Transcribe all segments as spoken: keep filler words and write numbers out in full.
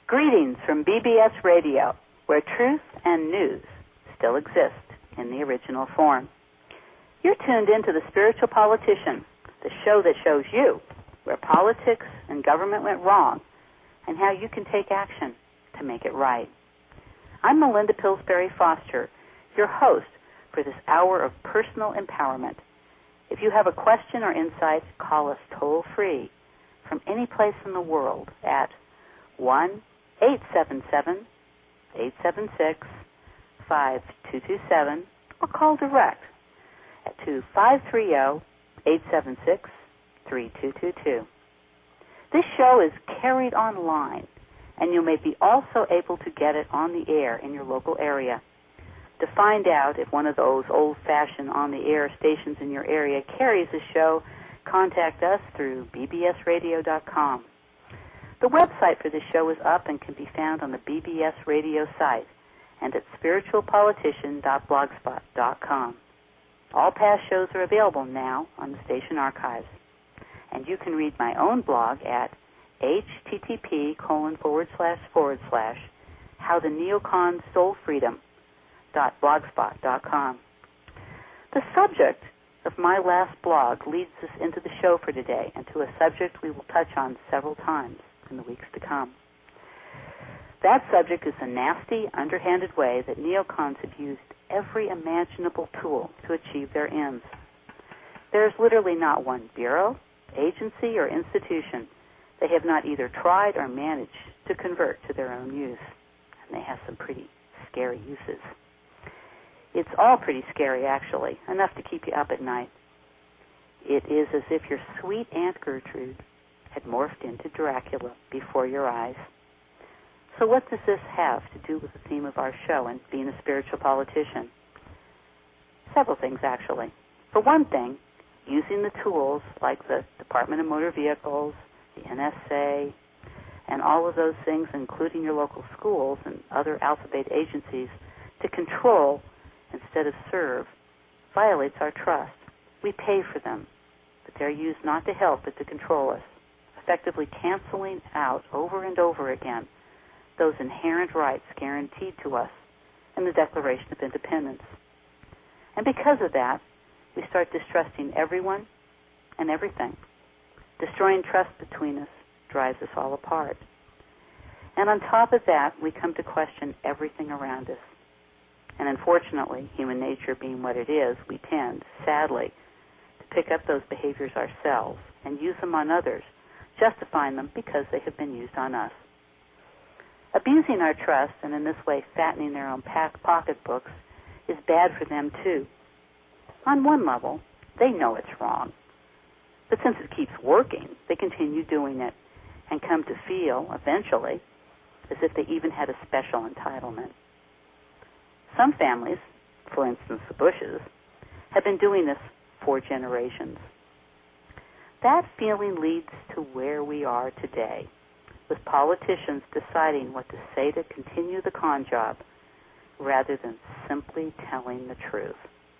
Greetings from B B S Radio, where truth and news still exist in the original form. You're tuned into The Spiritual Politician, the show that shows you where politics and government went wrong and how you can take action to make it right. I'm Melinda Pillsbury Foster, your host for this hour of personal empowerment. If you have a question or insight, call us toll-free from any place in the world at one eight seven seven, eight seven six, five two two seven or call direct at two five three zero, eight seven six, three two two two. This show is carried online, and you may be also able to get it on the air in your local area. To find out if one of those old-fashioned on-the-air stations in your area carries the show, contact us through b b s radio dot com. The website for this show is up and can be found on the B B S Radio site and at spiritual politician dot blogspot dot com. All past shows are available now on the station archives. And you can read my own blog at http colon forward slash forward slash how the neocons stole freedom dot blogspot dot com. The subject of my last blog leads us into the show for today and to a subject we will touch on several times in the weeks to come. That subject is the nasty, underhanded way that neocons have used every imaginable tool to achieve their ends. There is literally not one bureau, agency, or institution they have not either tried or managed to convert to their own use. And they have some pretty scary uses. It's all pretty scary, actually, enough to keep you up at night. It is as if your sweet Aunt Gertrude had morphed into Dracula before your eyes. So what does this have to do with the theme of our show and being a spiritual politician? Several things, actually. For one thing, using the tools like the Department of Motor Vehicles, the N S A, and all of those things, including your local schools and other alphabet agencies, to control instead of serve, violates our trust. We pay for them, but they're used not to help but to control us, effectively canceling out over and over again those inherent rights guaranteed to us in the Declaration of Independence. And because of that, we start distrusting everyone and everything. Destroying trust between us drives us all apart. And on top of that, we come to question everything around us. And unfortunately, human nature being what it is, we tend, sadly, to pick up those behaviors ourselves and use them on others, justifying them because they have been used on us. Abusing our trust and in this way fattening their own pack pocketbooks is bad for them too. On one level, they know it's wrong. But since it keeps working, they continue doing it and come to feel, eventually, as if they even had a special entitlement. Some families, for instance the Bushes, have been doing this for generations. That feeling leads to where we are today, with politicians deciding what to say to continue the con job rather than simply telling the truth.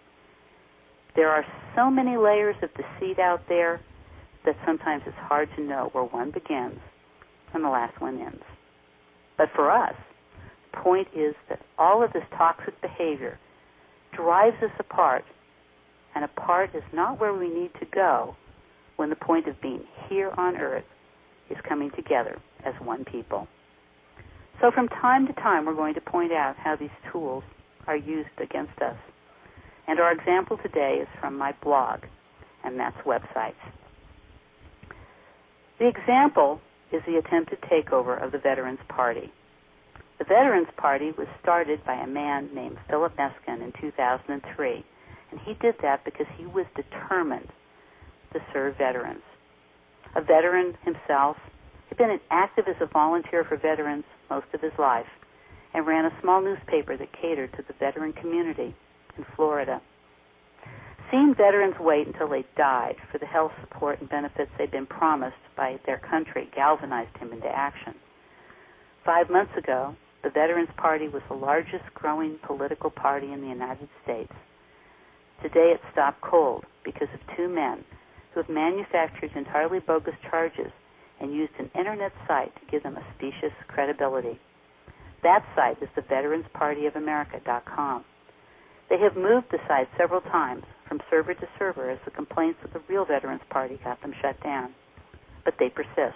There are so many layers of deceit out there that sometimes it's hard to know where one begins and the last one ends. But for us, the point is that all of this toxic behavior drives us apart, and apart is not where we need to go when the point of being here on earth is coming together as one people. So from time to time, we're going to point out how these tools are used against us. And our example today is from my blog, and that's websites. The example is the attempted takeover of the Veterans Party. The Veterans Party was started by a man named Philip Meskin in two thousand three, and he did that because he was determined to serve veterans. A veteran himself, had been active as a volunteer for veterans most of his life and ran a small newspaper that catered to the veteran community in Florida. Seeing veterans wait until they died for the health support and benefits they'd been promised by their country galvanized him into action. Five months ago, the Veterans Party was the largest growing political party in the United States. Today it stopped cold because of two men who have manufactured entirely bogus charges and used an internet site to give them a specious credibility. That site is the Veterans Party of America dot com. They have moved the site several times from server to server as the complaints of the real Veterans Party got them shut down. But they persist.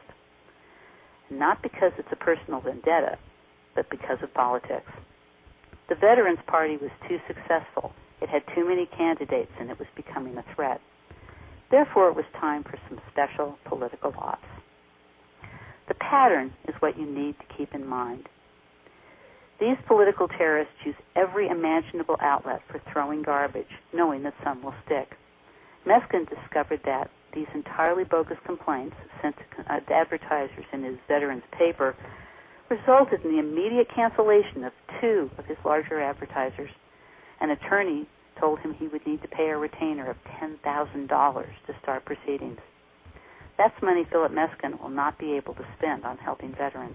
Not because it's a personal vendetta, but because of politics. The Veterans Party was too successful. It had too many candidates, and it was becoming a threat. Therefore, it was time for some special political ops. The pattern is what you need to keep in mind. These political terrorists use every imaginable outlet for throwing garbage, knowing that some will stick. Meskin discovered that these entirely bogus complaints sent to advertisers in his Veterans paper resulted in the immediate cancellation of two of his larger advertisers. An attorney told him he would need to pay a retainer of ten thousand dollars to start proceedings. That's money Philip Meskin will not be able to spend on helping veterans.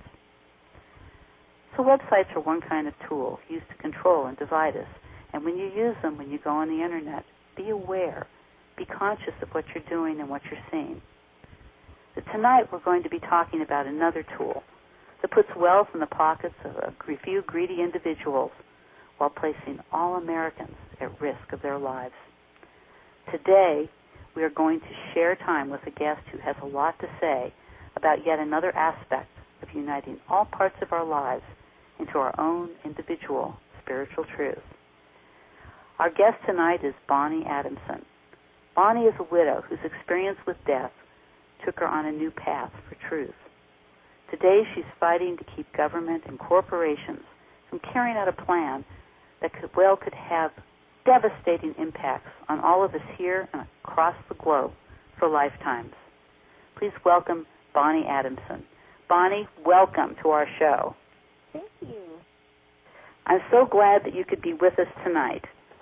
So websites are one kind of tool used to control and divide us. And when you use them, when you go on the Internet, be aware. Be conscious of what you're doing and what you're seeing. But tonight we're going to be talking about another tool that puts wealth in the pockets of a few greedy individuals while placing all Americans at risk of their lives. Today, we are going to share time with a guest who has a lot to say about yet another aspect of uniting all parts of our lives into our own individual spiritual truth. Our guest tonight is Bonnie Adamson. Bonnie is a widow whose experience with death took her on a new path for truth. Today she's fighting to keep government and corporations from carrying out a plan that could well could have devastating impacts on all of us here and across the globe for lifetimes. Please welcome Bonnie Adamson. Bonnie, welcome to our show. Thank you. I'm so glad that you could be with us tonight.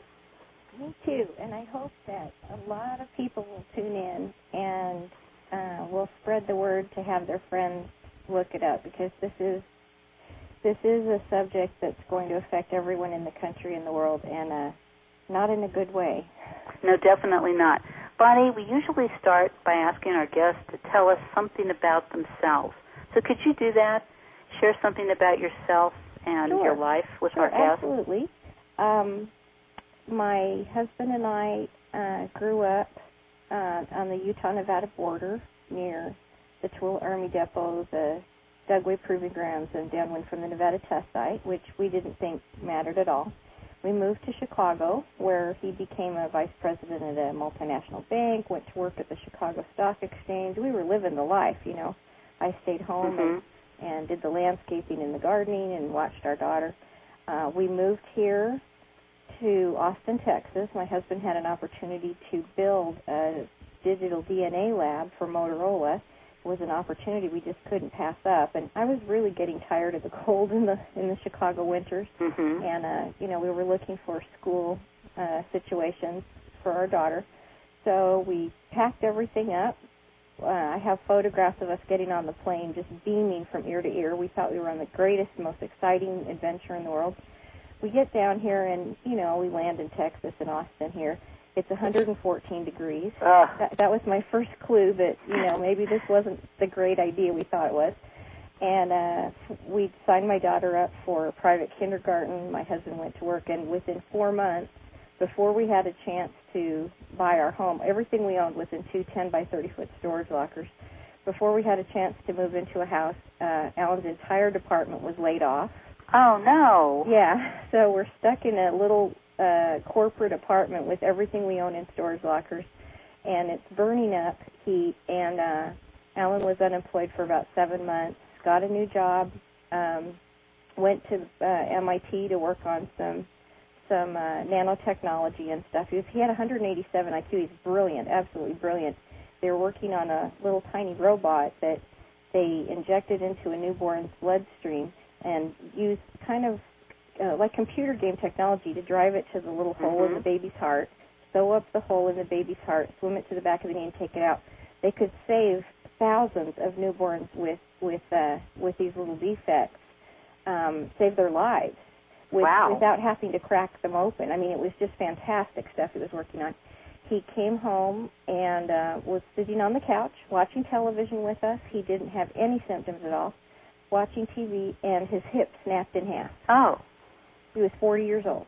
Me too, and I hope that a lot of people will tune in and uh, will spread the word to have their friends look it up, because this is this is a subject that's going to affect everyone in the country and the world, and uh, not in a good way. No, definitely not. Bonnie, we usually start by asking our guests to tell us something about themselves. So could you do that? Share something about yourself and Sure. your life with sure, our guests? Absolutely. Um, my husband and I uh, grew up uh, on the Utah-Nevada border near the Tooele Army Depot, the Dugway Proving Grounds, and downwind from the Nevada Test Site, which we didn't think mattered at all. We moved to Chicago, where he became a vice president at a multinational bank, went to work at the Chicago Stock Exchange. We were living the life, you know. I stayed home mm-hmm. and, and did the landscaping and the gardening and watched our daughter. Uh, we moved here to Austin, Texas. My husband had an opportunity to build a digital D N A lab for Motorola. It was an opportunity we just couldn't pass up, and I was really getting tired of the cold in the in the Chicago winters. Mm-hmm. And uh, you know, we were looking for school uh, situations for our daughter, so we packed everything up. Uh, I have photographs of us getting on the plane, just beaming from ear to ear. We thought we were on the greatest, most exciting adventure in the world. We get down here, and you know, we land in Texas, in Austin here. It's one hundred fourteen degrees. Uh. That, that was my first clue that, you know, maybe this wasn't the great idea we thought it was. And uh, we signed my daughter up for a private kindergarten. My husband went to work, and within four months, before we had a chance to buy our home, everything we owned was in two ten by thirty foot storage lockers. Before we had a chance to move into a house, uh, Alan's entire department was laid off. Oh, no. Yeah, so we're stuck in a little uh, corporate apartment with everything we own in storage lockers, and it's burning up heat, and uh, Alan was unemployed for about seven months, got a new job, um, went to uh, M I T to work on some some uh, nanotechnology and stuff. He, was, he had one hundred eighty-seven I Q. He's brilliant, absolutely brilliant. They were working on a little tiny robot that they injected into a newborn's bloodstream and used kind of uh, like computer game technology to drive it to the little hole mm-hmm. in the baby's heart, sew up the hole in the baby's heart, swim it to the back of the knee, and take it out. They could save thousands of newborns with with uh, with these little defects, um, save their lives with, wow. without having to crack them open. I mean, it was just fantastic stuff he was working on. He came home and uh, was sitting on the couch watching television with us. He didn't have any symptoms at all, watching T V, and his hip snapped in half. Oh. He was forty years old.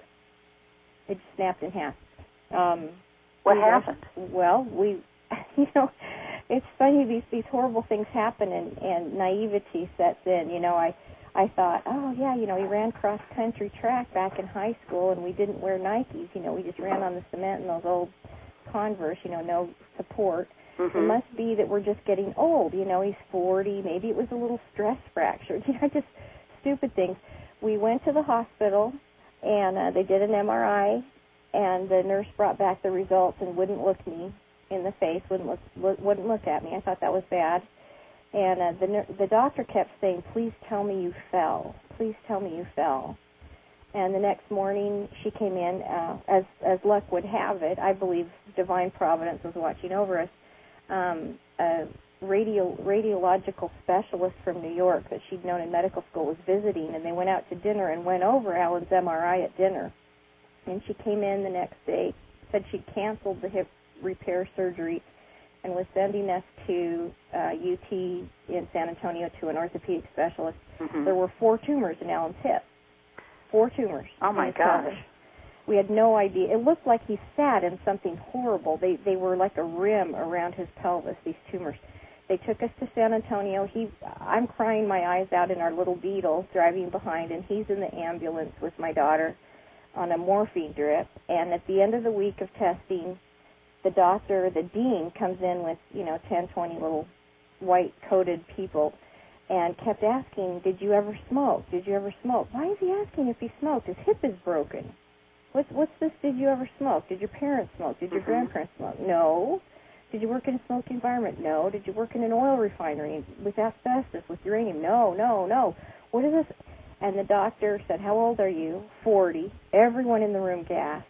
It just snapped in half. Um, what we happened? Rushed, well, we, you know, it's funny, these, these horrible things happen, and, and naivety sets in. You know, I, I thought, oh, yeah, you know, he ran cross-country track back in high school, and we didn't wear Nikes. You know, we just ran on the cement in those old Converse, you know, no support. Mm-hmm. It must be that we're just getting old. You know, he's forty. Maybe it was a little stress fracture. You know, just stupid things. We went to the hospital, and uh, they did an M R I, and the nurse brought back the results and wouldn't look me in the face, wouldn't look, look wouldn't look at me. I thought that was bad. And uh, the the doctor kept saying, "Please tell me you fell. Please tell me you fell." And the next morning, she came in, uh, as as luck would have it. I believe divine providence was watching over us. Um, a radio radiological specialist from New York that she'd known in medical school was visiting, and they went out to dinner and went over Alan's M R I at dinner. And she came in the next day, said she'd canceled the hip repair surgery, and was sending us to uh, U T in San Antonio to an orthopedic specialist. Mm-hmm. There were four tumors in Alan's hip. Four tumors. Oh, my gosh. Pelvis. We had no idea. It looked like he sat in something horrible. They they were like a rim around his pelvis, these tumors. They took us to San Antonio. He, I'm crying my eyes out in our little Beetle driving behind, and he's in the ambulance with my daughter on a morphine drip. And at the end of the week of testing, the doctor, the dean, comes in with, you know, ten, twenty little white-coated people, and kept asking, did you ever smoke? Did you ever smoke? Why is he asking if he smoked? His hip is broken. What's, what's this, did you ever smoke? Did your parents smoke? Did your Mm-hmm. grandparents smoke? No. Did you work in a smoky environment? No. Did you work in an oil refinery with asbestos, with uranium? No, no, no. What is this? And the doctor said, how old are you? forty. Everyone in the room gasped.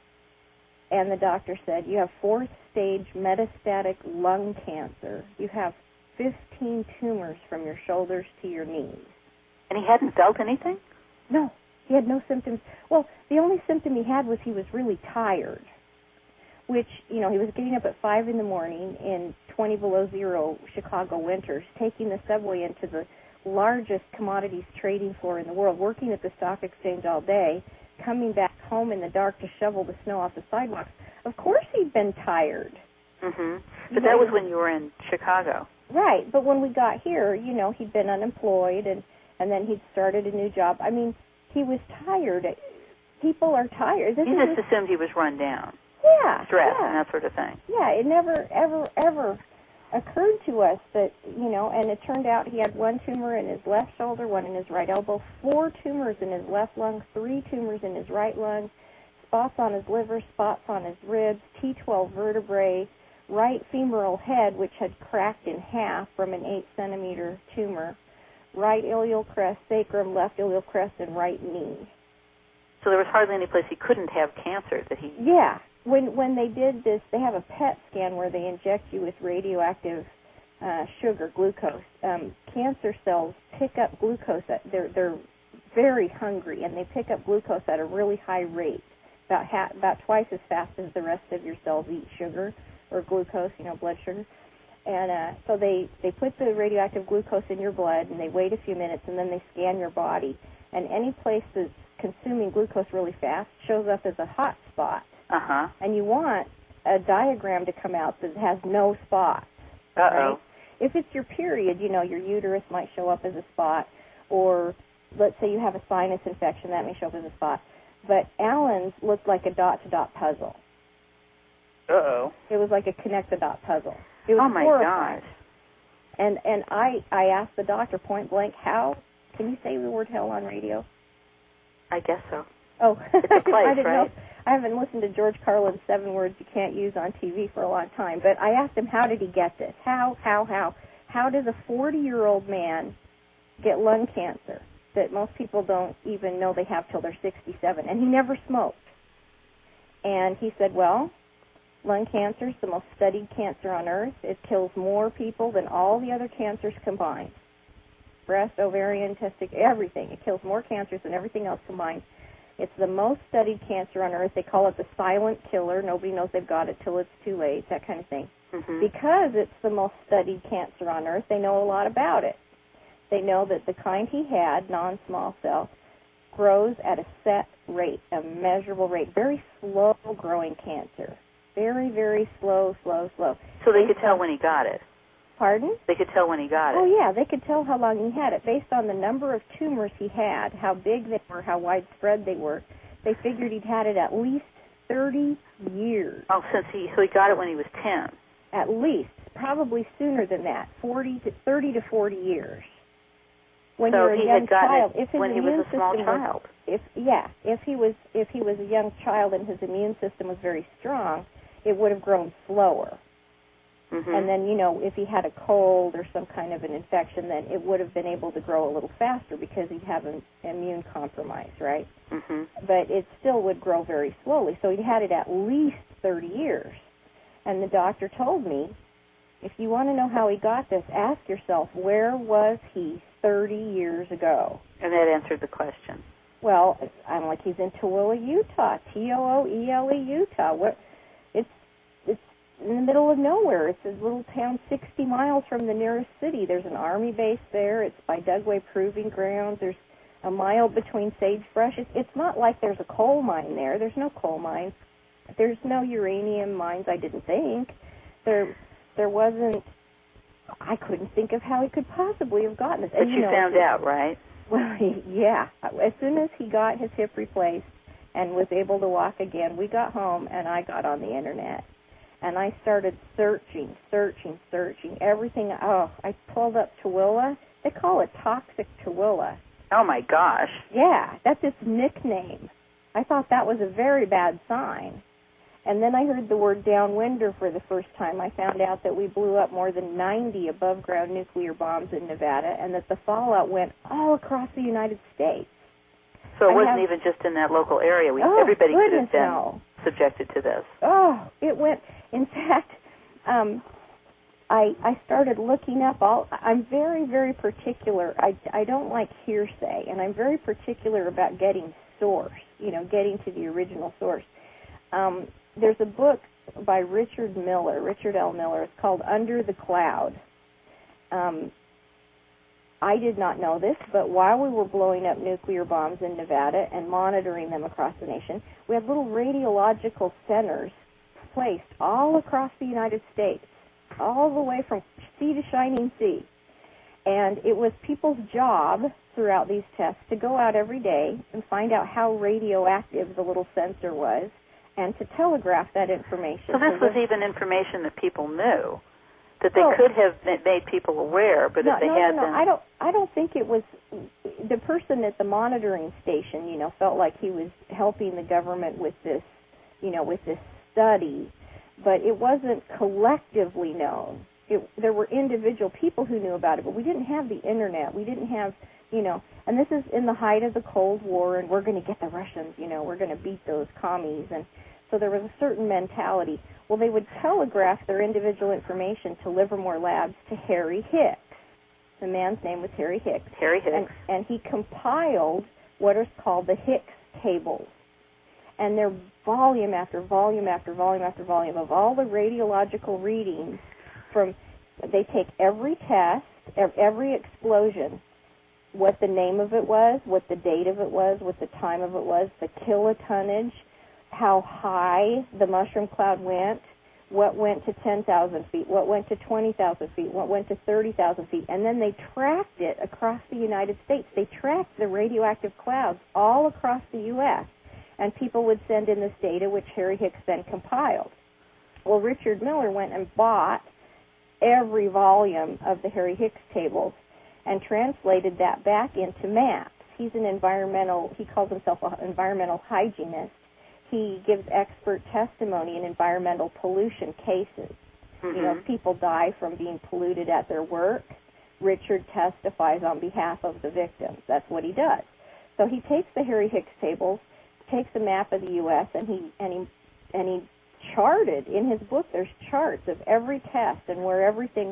And the doctor said, you have fourth-stage metastatic lung cancer. You have fifteen tumors from your shoulders to your knees. And he hadn't felt anything? No, he had no symptoms. Well, the only symptom he had was he was really tired, which, you know, he was getting up at five in the morning in twenty below zero Chicago winters, taking the subway into the largest commodities trading floor in the world, working at the stock exchange all day, coming back home in the dark to shovel the snow off the sidewalks. Of course he'd been tired. Mm-hmm. But that was when you were in Chicago. Right, but when we got here, you know, he'd been unemployed, and, and then he'd started a new job. I mean, he was tired. People are tired. This You is just assumed he was run down. Yeah. Stress yeah. and that sort of thing. Yeah, it never, ever, ever occurred to us that, you know, and it turned out he had one tumor in his left shoulder, one in his right elbow, four tumors in his left lung, three tumors in his right lung, spots on his liver, spots on his ribs, T twelve vertebrae, right femoral head, which had cracked in half from an eight centimeter tumor, right iliac crest, sacrum, left iliac crest, and right knee. So there was hardly any place he couldn't have cancer that he... Yeah. When when they did this, they have a P E T scan where they inject you with radioactive uh, sugar, glucose. Um, cancer cells pick up glucose. At, they're they're very hungry, and they pick up glucose at a really high rate, about ha- about twice as fast as the rest of your cells eat sugar or glucose, you know, blood sugar. And uh, so they, they put the radioactive glucose in your blood, and they wait a few minutes, and then they scan your body. And any place that's consuming glucose really fast shows up as a hot spot. Uh-huh. And you want a diagram to come out that has no spots. Uh-oh. Right? If it's your period, you know, your uterus might show up as a spot, or let's say you have a sinus infection, that may show up as a spot. But Alan's looked like a dot-to-dot puzzle. Uh-oh. It was like a connect-the-dot puzzle. It was oh, my horrifying. gosh. And and I, I asked the doctor point blank, how? Can you say the word hell on radio? I guess so. Oh, It's a place, I didn't right? know. I haven't listened to George Carlin's seven words you can't use on T V for a long time. But I asked him, how did he get this? How, how, how? How does a forty-year-old man get lung cancer that most people don't even know they have till they're sixty-seven? And he never smoked. And he said, well, lung cancer is the most studied cancer on earth. It kills more people than all the other cancers combined. Breast, ovarian, testicle, everything. It kills more cancers than everything else combined. It's the most studied cancer on Earth. They call it the silent killer. Nobody knows they've got it till it's too late, that kind of thing. Mm-hmm. Because it's the most studied cancer on Earth, they know a lot about it. They know that the kind he had, non-small cell, grows at a set rate, a measurable rate, very slow-growing cancer. Very, very slow, slow, slow. So they could tell when he got it? Pardon? They could tell when he got it? Oh, yeah, they could tell how long he had it. Based on the number of tumors he had, how big they were, how widespread they were, they figured he'd had it at least thirty years. Oh, since he, so he got it when he was ten? At least. Probably sooner than that, forty to thirty to forty years. When so you're a he young had gotten child, it if his when he immune was a small system child? Was, if, yeah, if he was if he was a young child and his immune system was very strong, it would have grown slower. Mm-hmm. And then, you know, if he had a cold or some kind of an infection, then it would have been able to grow a little faster because he'd have an immune compromise, right? Mm-hmm. But it still would grow very slowly. So he'd had it at least thirty years. And the doctor told me, if you want to know how he got this, ask yourself, where was he thirty years ago? And that answered the question. Well, I'm like, he's in Tooele, Utah, T O O E L E, Utah. What? It's it's in the middle of nowhere. It's a little town sixty miles from the nearest city. There's an Army base there. It's by Dugway Proving Grounds. There's a mile between sagebrush. It's, it's not like there's a coal mine there. There's no coal mines. There's no uranium mines, I didn't think. There there wasn't, I couldn't think of how he could possibly have gotten this. But and, you, you know, found out, right? Well, yeah. As soon as he got his hip replaced and was able to walk again, we got home and I got on the Internet. And I started searching, searching, searching. Everything, oh, I pulled up Tooele. They call it Toxic Tooele. Oh, my gosh. Yeah, that's its nickname. I thought that was a very bad sign. And then I heard the word downwinder for the first time. I found out that we blew up more than ninety above-ground nuclear bombs in Nevada and that the fallout went all across the United States. So it I wasn't have, even just in that local area. We, oh, everybody could goodness, have been no. subjected to this. Oh, it went, in fact, um, I I started looking up all, I'm very, very particular. I, I don't like hearsay, and I'm very particular about getting source, you know, getting to the original source. Um, there's a book by Richard Miller, Richard L. Miller. It's called Under the Cloud. Um, I did not know this, but while we were blowing up nuclear bombs in Nevada and monitoring them across the nation, we had little radiological centers placed all across the United States, all the way from sea to shining sea. And it was people's job throughout these tests to go out every day and find out how radioactive the little sensor was and to telegraph that information. So this was even information that people knew, that they well, could have made people aware, but no, if they no, had no, no, them... I don't, I don't think it was, the person at the monitoring station, you know, felt like he was helping the government with this, you know, with this study, but it wasn't collectively known. It, there were individual people who knew about it, but we didn't have the Internet. We didn't have, you know, and this is in the height of the Cold War, and we're going to get the Russians, you know, we're going to beat those commies. And so there was a certain mentality. Well, they would telegraph their individual information to Livermore Labs to Harry Hicks. The man's name was Harry Hicks. Harry Hicks. And, and he compiled what is called the Hicks tables. And they're volume after volume after volume after volume of all the radiological readings from, they take every test, every explosion, what the name of it was, what the date of it was, what the time of it was, the kilotonnage, how high the mushroom cloud went, what went to ten thousand feet, what went to twenty thousand feet, what went to thirty thousand feet, and then they tracked it across the United States. They tracked the radioactive clouds all across the U S, and people would send in this data, which Harry Hicks then compiled. Well, Richard Miller went and bought every volume of the Harry Hicks tables and translated that back into maps. He's an environmental, he calls himself an environmental hygienist. He gives expert testimony in environmental pollution cases. Mm-hmm. You know, if people die from being polluted at their work, Richard testifies on behalf of the victims. That's what he does. So he takes the Harry Hicks tables, takes a map of the U S, and he and he and he charted in his book. There's charts of every test and where everything went.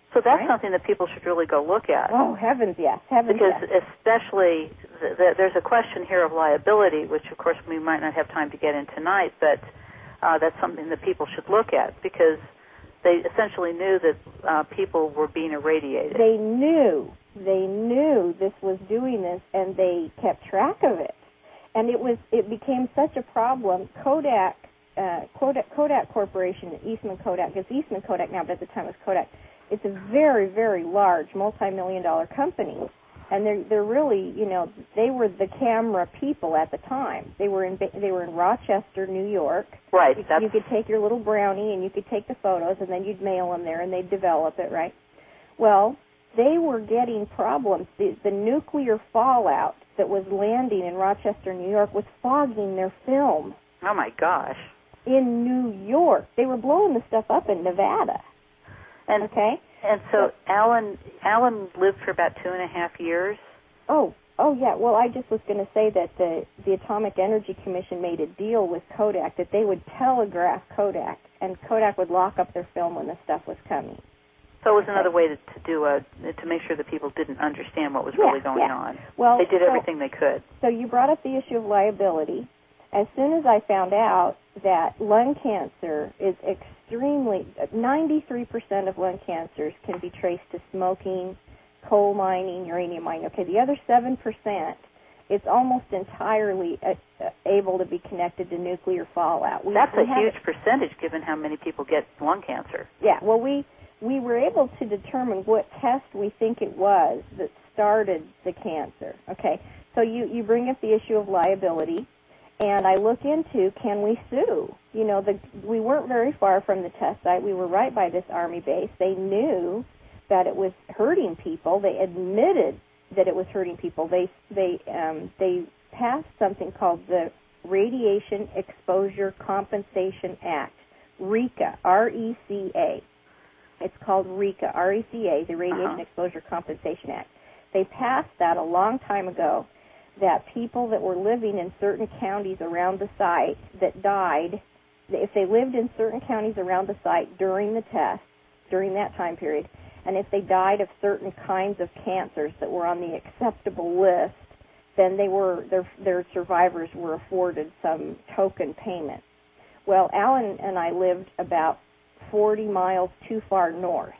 So that's right? something that people should really go look at. Oh, heavens, yes. Heavens, because yes. especially th- th- there's a question here of liability, which, of course, we might not have time to get in tonight, but uh, that's something that people should look at because they essentially knew that uh, people were being irradiated. They knew. They knew this was doing this, and they kept track of it. And it was it became such a problem. Kodak, uh, Kodak, Kodak Corporation, Eastman Kodak, it's Eastman Kodak now, but at the time it was Kodak. It's a very, very large, multi-million dollar company, and they're they're really, you know, they were the camera people at the time. They were in they were in Rochester, New York. Right. You, That's... you could take your little brownie and you could take the photos, and then you'd mail them there, and they'd develop it, right? Well, they were getting problems. The, the nuclear fallout that was landing in Rochester, New York, was fogging their film. Oh my gosh! In New York, they were blowing the stuff up in Nevada. And, okay. And so Alan Alan lived for about two and a half years. Oh, oh yeah. Well, I just was going to say that the the Atomic Energy Commission made a deal with Kodak that they would telegraph Kodak, and Kodak would lock up their film when the stuff was coming. So it was another way to, to do a to make sure that people didn't understand what was yeah, really going yeah. on. Well, they did so, everything they could. So you brought up the issue of liability. As soon as I found out that lung cancer is extremely, ninety-three percent of lung cancers can be traced to smoking, coal mining, uranium mining. Okay, the other seven percent, it's almost entirely uh, able to be connected to nuclear fallout. We, That's we a huge it. percentage given how many people get lung cancer. Yeah, well, we, we were able to determine what test we think it was that started the cancer. Okay, so you, you bring up the issue of liability. And I look into, can we sue? You know, the, we weren't very far from the test site. We were right by this Army base. They knew that it was hurting people. They admitted that it was hurting people. They they um, they passed something called the Radiation Exposure Compensation Act, RECA, R E C A. It's called RECA, R E C A, the Radiation uh-huh. Exposure Compensation Act. They passed that a long time ago, that people that were living in certain counties around the site that died, if they lived in certain counties around the site during the test, during that time period, and if they died of certain kinds of cancers that were on the acceptable list, then they were their their survivors were afforded some token payment. Well, Alan and I lived about forty miles too far north.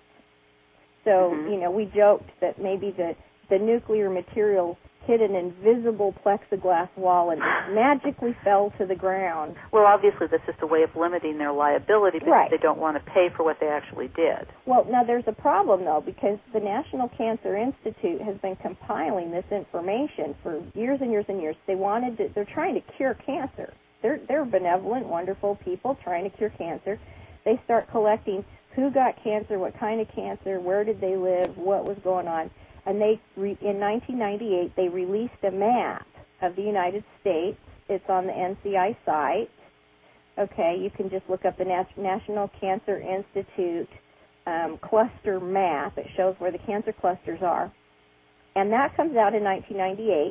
So, mm-hmm. you know, we joked that maybe the, the nuclear material hit an invisible plexiglass wall and magically fell to the ground. Well, obviously, that's just a way of limiting their liability because right. they don't want to pay for what they actually did. Well, now there's a problem, though, because the National Cancer Institute has been compiling this information for years and years and years. They wanted to, they're trying to cure cancer. They're, they're benevolent, wonderful people trying to cure cancer. They start collecting who got cancer, what kind of cancer, where did they live, what was going on. And they, re, in nineteen ninety-eight, they released a map of the United States. It's on the N C I site. Okay, you can just look up the Nat- National Cancer Institute um, cluster map. It shows where the cancer clusters are. And that comes out in nineteen ninety-eight.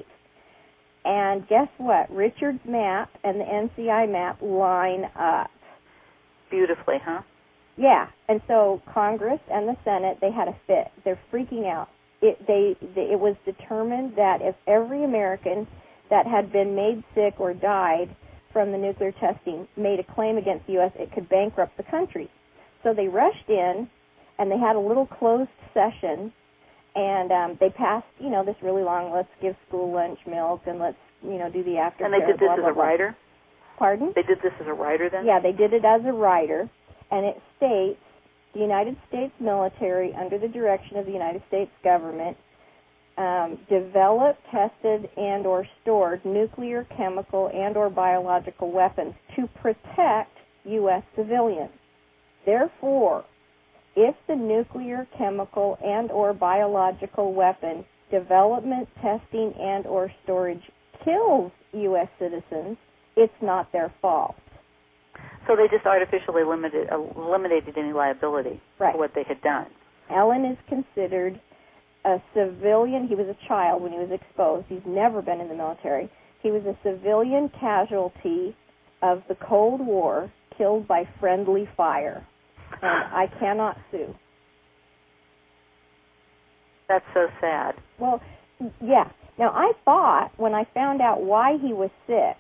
And guess what? Richard's map and the N C I map line up. Beautifully, huh? Yeah. And so Congress and the Senate, they had a fit. They're freaking out. It, they, they, it was determined that if every American that had been made sick or died from the nuclear testing made a claim against the U S, it could bankrupt the country. So they rushed in, and they had a little closed session, and um, they passed, you know, this really long, let's give school lunch milk, and let's, you know, do the aftercare. And they did this blah, as blah, a blah. rider? Pardon? They did this as a rider then? Yeah, they did it as a rider, and it states, the United States military, under the direction of the United States government, um, developed, tested, and or stored nuclear, chemical, and or biological weapons to protect U S civilians. Therefore, if the nuclear, chemical, and or biological weapon development, testing, and or storage kills U S citizens, it's not their fault. So they just artificially limited, eliminated any liability right. for what they had done. Alan is considered a civilian. He was a child when he was exposed. He's never been in the military. He was a civilian casualty of the Cold War, killed by friendly fire. And I cannot sue. That's so sad. Well, yeah. Now, I thought when I found out why he was sick,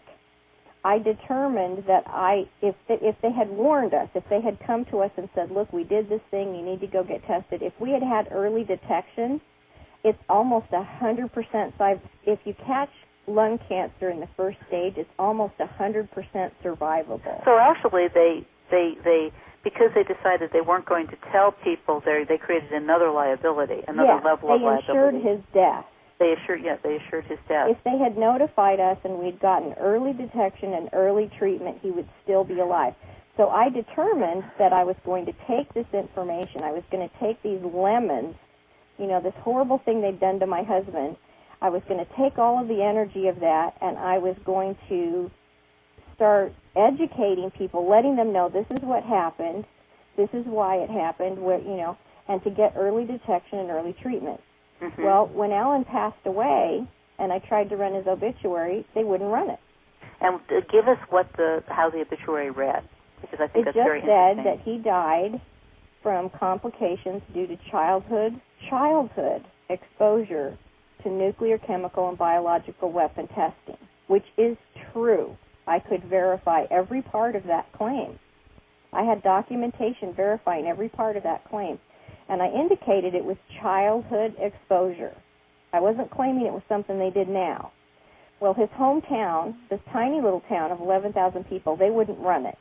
I determined that I, if they, if they had warned us, if they had come to us and said, look, we did this thing, you need to go get tested, if we had had early detection, it's almost one hundred percent, if you catch lung cancer in the first stage, it's almost one hundred percent survivable. So actually, they, they, they, because they decided they weren't going to tell people, they they created another liability, another yes, level of liability. They insured his death. They assured, yes, they assured his death. If they had notified us and we'd gotten early detection and early treatment, he would still be alive. So I determined that I was going to take this information. I was going to take these lemons, you know, this horrible thing they'd done to my husband. I was going to take all of the energy of that, and I was going to start educating people, letting them know this is what happened, this is why it happened, where, you know, and to get early detection and early treatment. Mm-hmm. Well, when Alan passed away, and I tried to run his obituary, they wouldn't run it. And uh, give us what the how the obituary read, because I think it that's very interesting. It just said that he died from complications due to childhood childhood exposure to nuclear, chemical, and biological weapon testing, which is true. I could verify every part of that claim. I had documentation verifying every part of that claim. And I indicated it was childhood exposure. I wasn't claiming it was something they did now. Well, his hometown, this tiny little town of eleven thousand people, they wouldn't run it.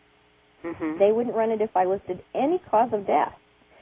Mm-hmm. They wouldn't run it if I listed any cause of death.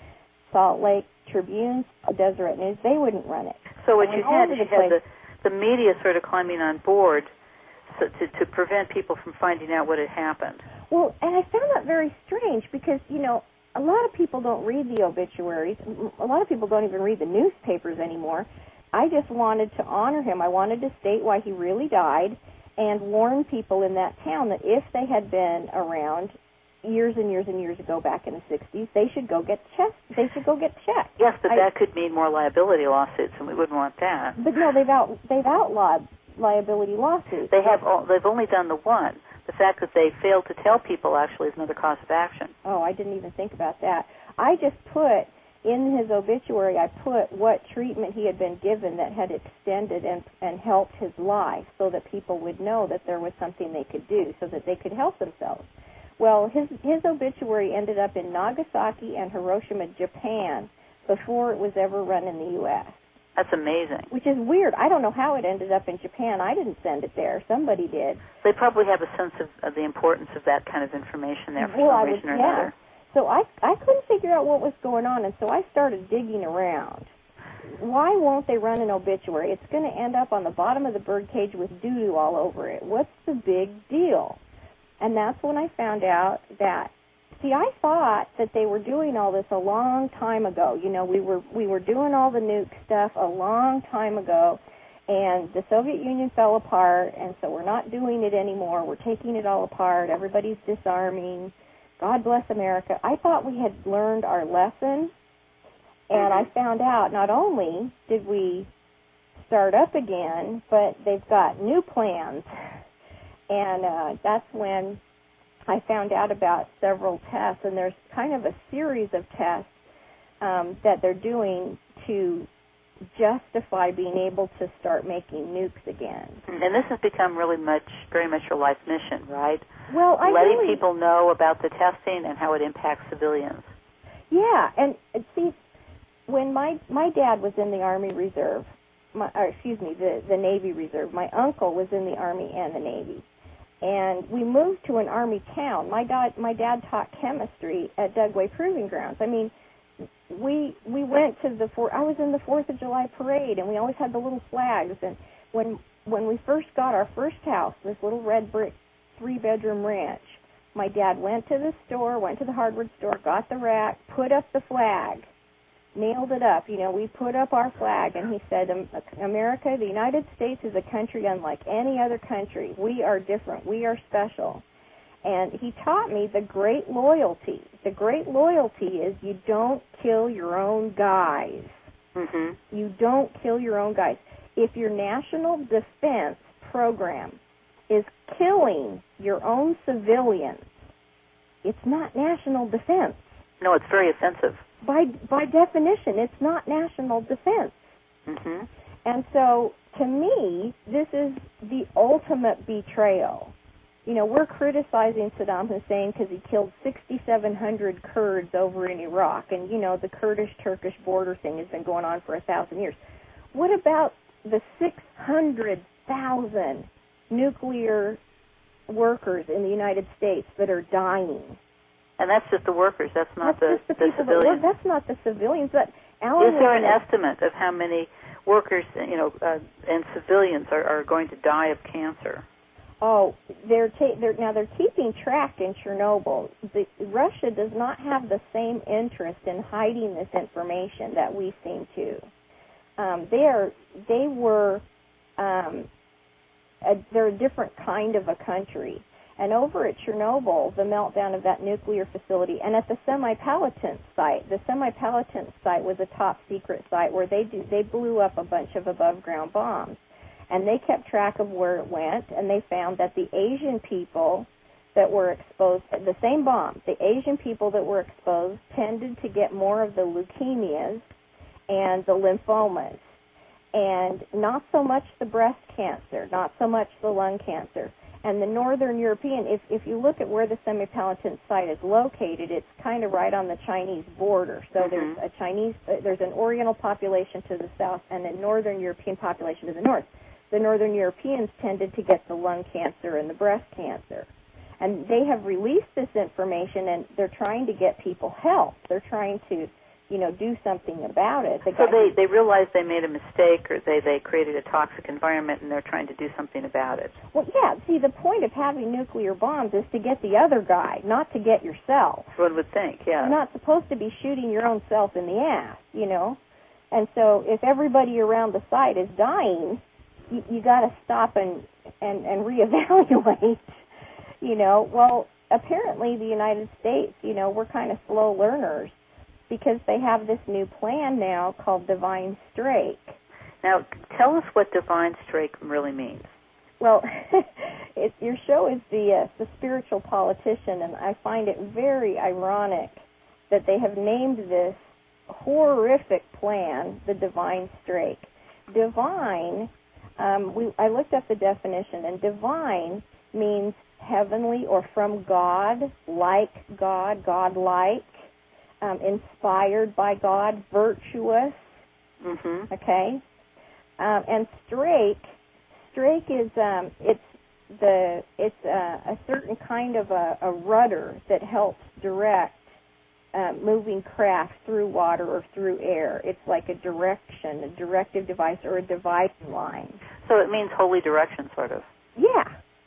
Salt Lake Tribune, Deseret News, they wouldn't run it. So what you had is you had the, the media sort of climbing on board so to, to prevent people from finding out what had happened. Well, and I found that very strange because, you know, a lot of people don't read the obituaries. A lot of people don't even read the newspapers anymore. I just wanted to honor him. I wanted to state why he really died and warn people in that town that if they had been around years and years and years ago back in the sixties, they should go get checked. They should go get checked. Yes, but I, that could mean more liability lawsuits, and we wouldn't want that. But no, they've out they've outlawed liability lawsuits. They have. All, they've only done the one. The fact that they failed to tell people actually is another cause of action. Oh, I didn't even think about that. I just put in his obituary, I put what treatment he had been given that had extended and, and helped his life so that people would know that there was something they could do so that they could help themselves. Well, his, his obituary ended up in Nagasaki and Hiroshima, Japan, before it was ever run in the U S That's amazing. Which is weird. I don't know how it ended up in Japan. I didn't send it there. Somebody did. They probably have a sense of, of the importance of that kind of information there for well, some I reason was, or yeah. another. So I, I couldn't figure out what was going on, and so I started digging around. Why won't they run an obituary? It's going to end up on the bottom of the birdcage with doo-doo all over it. What's the big deal? And that's when I found out that, see, I thought that they were doing all this a long time ago. You know, we were we were doing all the nuke stuff a long time ago, and the Soviet Union fell apart, and so we're not doing it anymore. We're taking it all apart. Everybody's disarming. God bless America. I thought we had learned our lesson, and I found out not only did we start up again, but they've got new plans. And uh, that's when I found out about several tests, and there's kind of a series of tests um, that they're doing to justify being able to start making nukes again. And this has become really much, very much your life mission, right? Well, I Letting really, people know about the testing and how it impacts civilians. Yeah, and uh, see, when my my dad was in the Army Reserve, my, or excuse me, the the Navy Reserve. My uncle was in the Army and the Navy. And we moved to an Army town. My dad, my dad taught chemistry at Dugway Proving Grounds. I mean, we we went to the four. I was in the Fourth of July parade, and we always had the little flags. And when when we first got our first house, this little red brick three bedroom ranch, my dad went to the store, went to the hardware store, got the rack, put up the flag, nailed it up. You know, we put up our flag, and he said, America, the United States is a country unlike any other country. We are different. We are special. And he taught me the great loyalty. The great loyalty is you don't kill your own guys. Mm-hmm. You don't kill your own guys. If your national defense program is killing your own civilians, it's not national defense. No, it's very offensive. by by definition, it's not national defense. Mm-hmm. And so, to me, this is the ultimate betrayal. You know, we're criticizing Saddam Hussein because he killed sixty-seven hundred Kurds over in Iraq, and, you know, the Kurdish-Turkish border thing has been going on for a thousand years. What about the six hundred thousand nuclear workers in the United States that are dying? And that's just the workers. That's not that's the, the, the civilians. That, well, that's not the civilians. But Alan is there an was, estimate of how many workers, you know, uh, and civilians are, are going to die of cancer? Oh, they're, ta- they're now they're keeping track in Chernobyl. The, Russia does not have the same interest in hiding this information that we seem to. Um, they are they were um, a, they're a different kind of a country. And over at Chernobyl, the meltdown of that nuclear facility, and at the Semipalatinsk site, the Semipalatinsk site was a top secret site where they do, they blew up a bunch of above ground bombs. And they kept track of where it went, and they found that the Asian people that were exposed, the same bomb, the Asian people that were exposed tended to get more of the leukemias and the lymphomas, and not so much the breast cancer, not so much the lung cancer. And the Northern European, if, if you look at where the Semipalatinsk site is located, it's kind of right on the Chinese border. So mm-hmm. there's a Chinese, uh, there's an Oriental population to the south and a Northern European population to the north. The Northern Europeans tended to get the lung cancer and the breast cancer. And they have released this information, and they're trying to get people help. They're trying to, you know, do something about it. The so they, they realized they made a mistake, or they, they created a toxic environment, and they're trying to do something about it. Well, yeah. See, the point of having nuclear bombs is to get the other guy, not to get yourself. One would think, yeah. You're not supposed to be shooting your own self in the ass, you know. And so if everybody around the site is dying, you, you got to stop and, and, and reevaluate, you know. Well, apparently the United States, you know, we're kind of slow learners because they have this new plan now called Divine Strike. Now, tell us what Divine Strike really means. Well, it, your show is the, uh, the spiritual politician, and I find it very ironic that they have named this horrific plan the Divine Strike. Divine, um, we, I looked up the definition, and divine means heavenly or from God, like God, God-like, um, inspired by God, virtuous, mm-hmm. okay? Um, and strake, strake is, um, it's the, it's a, a certain kind of a, a rudder that helps direct Uh, moving craft through water or through air. It's like a direction, a directive device, or a dividing line. So it means holy direction, sort of. Yeah.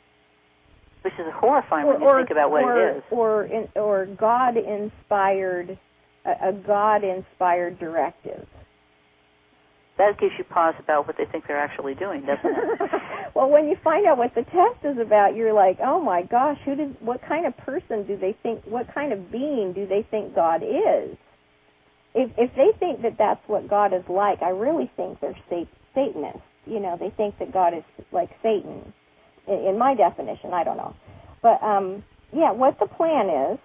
Which is horrifying or, when you or, think about what or, it is. Or in, or God-inspired, a, a God-inspired directive. That gives you pause about what they think they're actually doing, doesn't it? Well, when you find out what the test is about, you're like, oh my gosh, who did? What kind of person do they think? What kind of being do they think God is? If if they think that that's what God is like, I really think they're Satanists. You know, they think that God is like Satan. In, in my definition, I don't know, but um, yeah, what the plan is,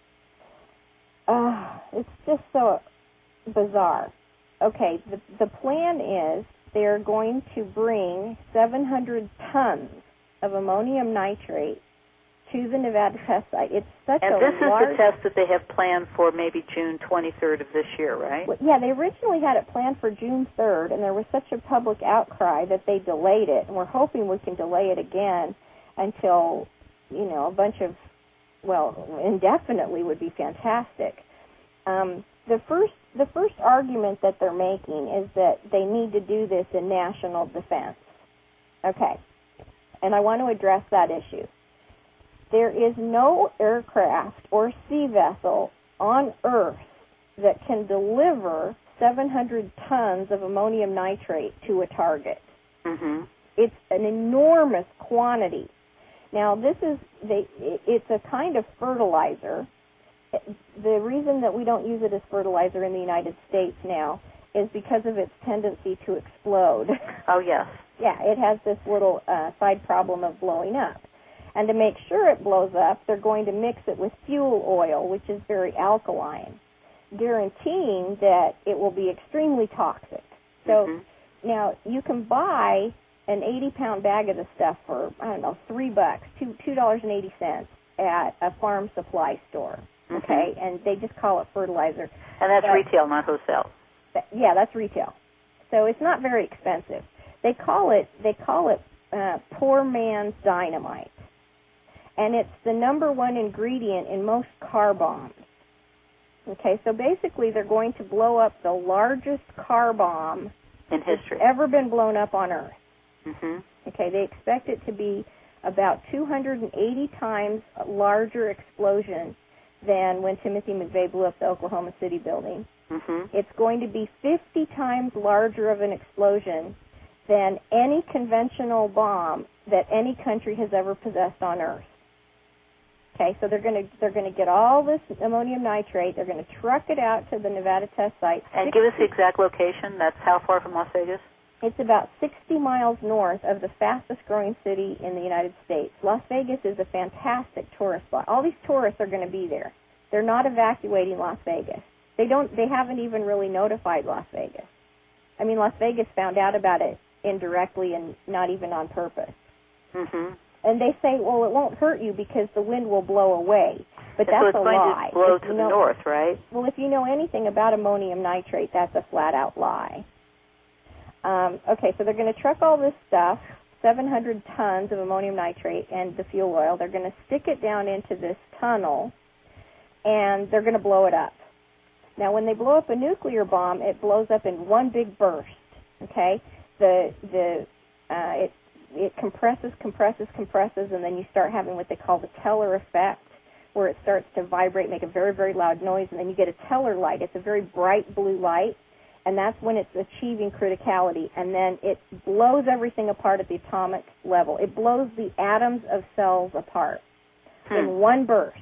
uh, it's just so bizarre. Okay, the, the plan is they're going to bring seven hundred tons of ammonium nitrate to the Nevada test site. It's such and a this large... is the test that they have planned for maybe June twenty-third of this year, right? Well, yeah, they originally had it planned for June third, and there was such a public outcry that they delayed it, and we're hoping we can delay it again until, you know, a bunch of, well, indefinitely would be fantastic. Um, the first The first argument that they're making is that they need to do this in national defense. Okay. And I want to address that issue. There is no aircraft or sea vessel on Earth that can deliver seven hundred tons of ammonium nitrate to a target. Mm-hmm. It's an enormous quantity. Now, this is, they, it's a kind of fertilizer. The reason that we don't use it as fertilizer in the United States now is because of its tendency to explode. Oh, yes. Yeah, it has this little uh, side problem of blowing up. And to make sure it blows up, they're going to mix it with fuel oil, which is very alkaline. guaranteeing that it will be extremely toxic. So mm-hmm. now you can buy an eighty-pound bag of the stuff for, I don't know, three bucks, two two dollars and eighty cents at a farm supply store. Mm-hmm. Okay, and they just call it fertilizer. And that's but, retail, not wholesale. Yeah, that's retail. So it's not very expensive. They call it they call it uh, poor man's dynamite, and it's the number one ingredient in most car bombs. Okay, so basically they're going to blow up the largest car bomb in history that's ever been blown up on Earth. Mm-hmm. Okay, they expect it to be about two hundred eighty times larger explosion than when Timothy McVeigh blew up the Oklahoma City building. Mm-hmm. It's going to be fifty times larger of an explosion than any conventional bomb that any country has ever possessed on Earth. Okay, so they're going to they're going to get all this ammonium nitrate. They're going to truck it out to the Nevada test site. And give us the exact location. That's how far from Las Vegas? It's about sixty miles north of the fastest-growing city in the United States. Las Vegas is a fantastic tourist spot. All these tourists are going to be there. They're not evacuating Las Vegas. They don't. They haven't even really notified Las Vegas. I mean, Las Vegas found out about it indirectly and not even on purpose. Mm-hmm. And they say, well, it won't hurt you because the wind will blow away. But and that's so it's a going lie. to blow if to you the know, north, right? Well, if you know anything about ammonium nitrate, that's a flat-out lie. Um, okay, so they're going to truck all this stuff, seven hundred tons of ammonium nitrate and the fuel oil. They're going to stick it down into this tunnel, and they're going to blow it up. Now, when they blow up a nuclear bomb, it blows up in one big burst. Okay, the the uh, it it compresses, compresses, compresses, and then you start having what they call the Teller effect, where it starts to vibrate, make a very, very loud noise, and then you get a Teller light. It's a very bright blue light, and that's when it's achieving criticality, and then it blows everything apart at the atomic level. It blows the atoms of cells apart hmm. in one burst.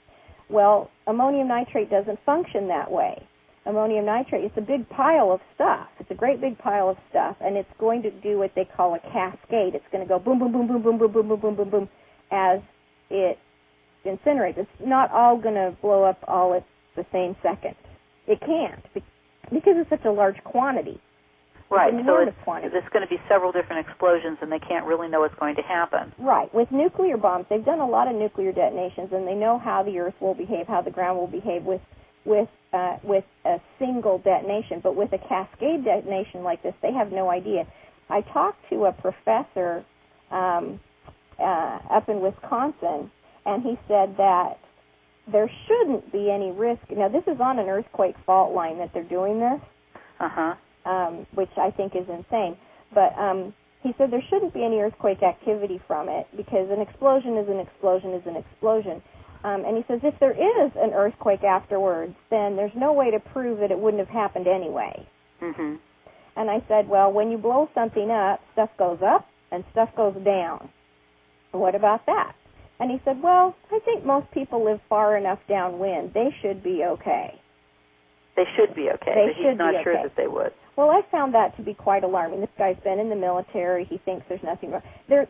Well, ammonium nitrate doesn't function that way. Ammonium nitrate, it's a big pile of stuff. It's a great big pile of stuff, and it's going to do what they call a cascade. It's going to go boom, boom, boom, boom, boom, boom, boom, boom, boom, boom, boom, as it incinerates. It's not all going to blow up all at the same second. It can't, because it's such a large quantity. Right, it's so it's, there's going to be several different explosions, and they can't really know what's going to happen. Right. With nuclear bombs, they've done a lot of nuclear detonations, and they know how the Earth will behave, how the ground will behave with with uh, with a single detonation. But with a cascade detonation like this, they have no idea. I talked to a professor um, uh, up in Wisconsin, and he said that there shouldn't be any risk. Now, this is on an earthquake fault line that they're doing this. Uh-huh. Um, which I think is insane. But um, he said there shouldn't be any earthquake activity from it because an explosion is an explosion is an explosion. Um, and he says if there is an earthquake afterwards, then there's no way to prove that it wouldn't have happened anyway. Mm-hmm. And I said, well, when you blow something up, stuff goes up and stuff goes down. What about that? And he said, well, I think most people live far enough downwind. They should be okay. They should be okay, they but he's not okay. sure that they would. Well, I found that to be quite alarming. This guy's been in the military. He thinks there's nothing wrong. There,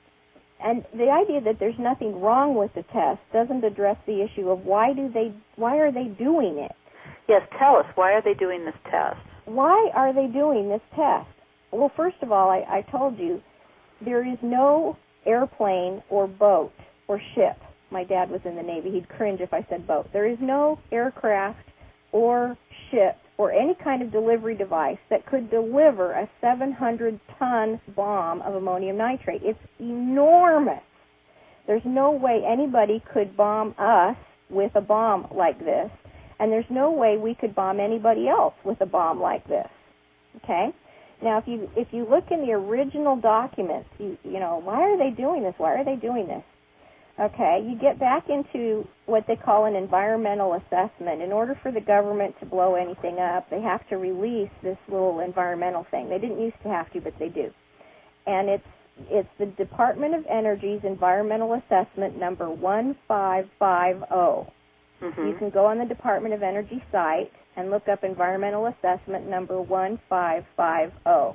and the idea that there's nothing wrong with the test doesn't address the issue of why do they, why are they doing it? Yes, tell us, why are they doing this test? Why are they doing this test? Well, first of all, I, I told you, there is no airplane or boat or ship. My dad was in the Navy. He'd cringe if I said boat. There is no aircraft or ship or any kind of delivery device that could deliver a seven hundred ton bomb of ammonium nitrate. It's enormous. There's no way anybody could bomb us with a bomb like this, and there's no way we could bomb anybody else with a bomb like this. Okay? Now, if you if you look in the original documents, you you know, why are they doing this? Why are they doing this? Okay, you get back into what they call an environmental assessment. In order for the government to blow anything up, they have to release this little environmental thing. They didn't used to have to, but they do. And it's it's the Department of Energy's environmental assessment number one five five zero. Mm-hmm. You can go on the Department of Energy site and look up environmental assessment number one five five zero.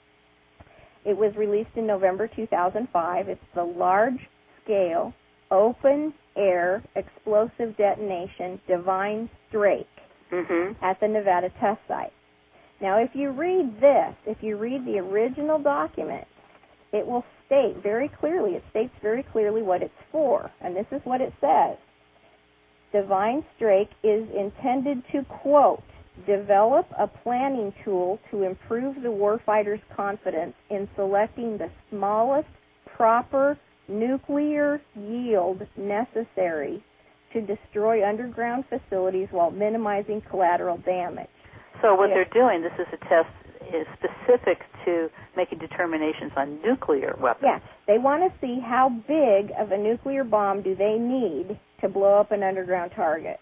It was released in November two thousand five. It's the large-scale open-air explosive detonation Divine Drake. mm-hmm. at the Nevada test site. Now, if you read this, if you read the original document, it will state very clearly, it states very clearly what it's for. And this is what it says. Divine Strike is intended to, quote, develop a planning tool to improve the warfighter's confidence in selecting the smallest proper nuclear yield necessary to destroy underground facilities while minimizing collateral damage. So what Yeah. they're doing, this is a test, is specific to making determinations on nuclear weapons. Yeah, they want to see how big of a nuclear bomb do they need to blow up an underground target.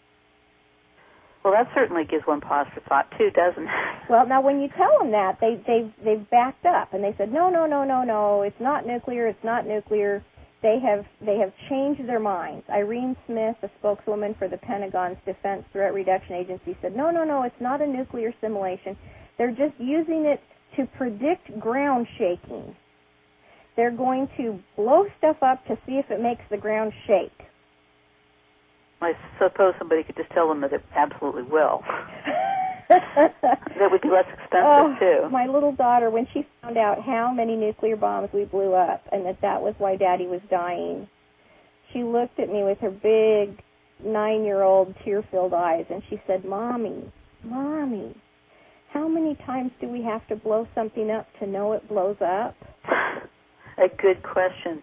Well, that certainly gives one pause for thought, too, doesn't it? Well, now, when you tell them that, they, they've, they've backed up, and they said, no, no, no, no, no, it's not nuclear, it's not nuclear. They have, they have changed their minds. Irene Smith, a spokeswoman for the Pentagon's Defense Threat Reduction Agency, said, no, no, no, it's not a nuclear simulation. They're just using it to predict ground shaking. They're going to blow stuff up to see if it makes the ground shake. I suppose somebody could just tell them that it absolutely will. That would be less expensive, oh, too. My little daughter, when she found out how many nuclear bombs we blew up and that that was why Daddy was dying, she looked at me with her big nine-year-old tear-filled eyes, and she said, Mommy, Mommy, how many times do we have to blow something up to know it blows up? A good question.